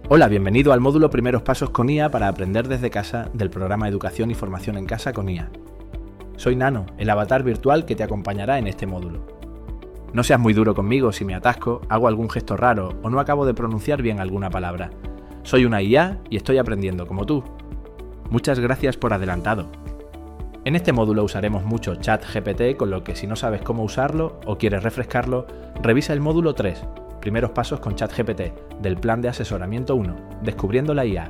Hola, bienvenido al módulo Primeros Pasos con IA para aprender desde casa del programa Educación y Formación en Casa con IA. Soy Nano, el avatar virtual que te acompañará en este módulo. No seas muy duro conmigo si me atasco, hago algún gesto raro o no acabo de pronunciar bien alguna palabra. Soy una IA y estoy aprendiendo como tú. Muchas gracias por adelantado. En este módulo usaremos mucho ChatGPT, con lo que si no sabes cómo usarlo o quieres refrescarlo, revisa el módulo 3, Primeros Pasos con ChatGPT, del Plan de Asesoramiento 1, Descubriendo la IA.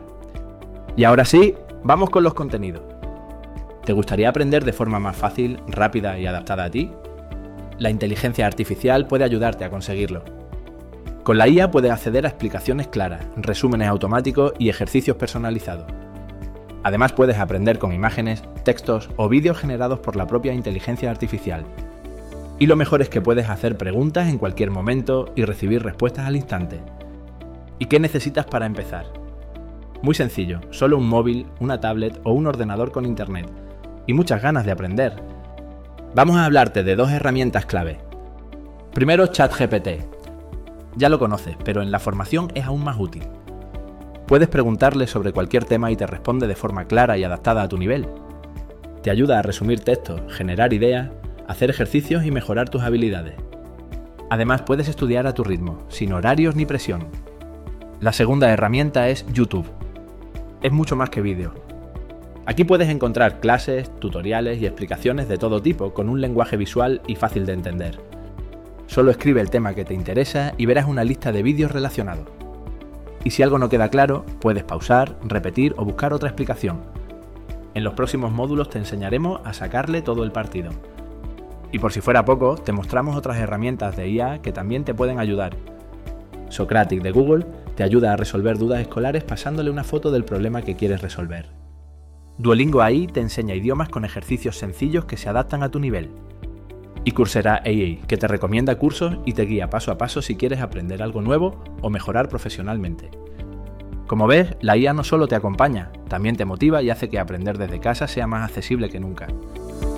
Y ahora sí, vamos con los contenidos. ¿Te gustaría aprender de forma más fácil, rápida y adaptada a ti? La inteligencia artificial puede ayudarte a conseguirlo. Con la IA puedes acceder a explicaciones claras, resúmenes automáticos y ejercicios personalizados. Además puedes aprender con imágenes, textos o vídeos generados por la propia inteligencia artificial. Y lo mejor es que puedes hacer preguntas en cualquier momento y recibir respuestas al instante. ¿Y qué necesitas para empezar? Muy sencillo, solo un móvil, una tablet o un ordenador con internet. Y muchas ganas de aprender. Vamos a hablarte de dos herramientas clave. Primero, ChatGPT. Ya lo conoces, pero en la formación es aún más útil. Puedes preguntarle sobre cualquier tema y te responde de forma clara y adaptada a tu nivel. Te ayuda a resumir textos, generar ideas, hacer ejercicios y mejorar tus habilidades. Además, puedes estudiar a tu ritmo, sin horarios ni presión. La segunda herramienta es YouTube. Es mucho más que vídeos. Aquí puedes encontrar clases, tutoriales y explicaciones de todo tipo con un lenguaje visual y fácil de entender. Solo escribe el tema que te interesa y verás una lista de vídeos relacionados. Y si algo no queda claro, puedes pausar, repetir o buscar otra explicación. En los próximos módulos te enseñaremos a sacarle todo el partido. Y por si fuera poco, te mostramos otras herramientas de IA que también te pueden ayudar. Socratic de Google te ayuda a resolver dudas escolares pasándole una foto del problema que quieres resolver. Duolingo AI te enseña idiomas con ejercicios sencillos que se adaptan a tu nivel. Y Coursera AI, que te recomienda cursos y te guía paso a paso si quieres aprender algo nuevo o mejorar profesionalmente. Como ves, la IA no solo te acompaña, también te motiva y hace que aprender desde casa sea más accesible que nunca.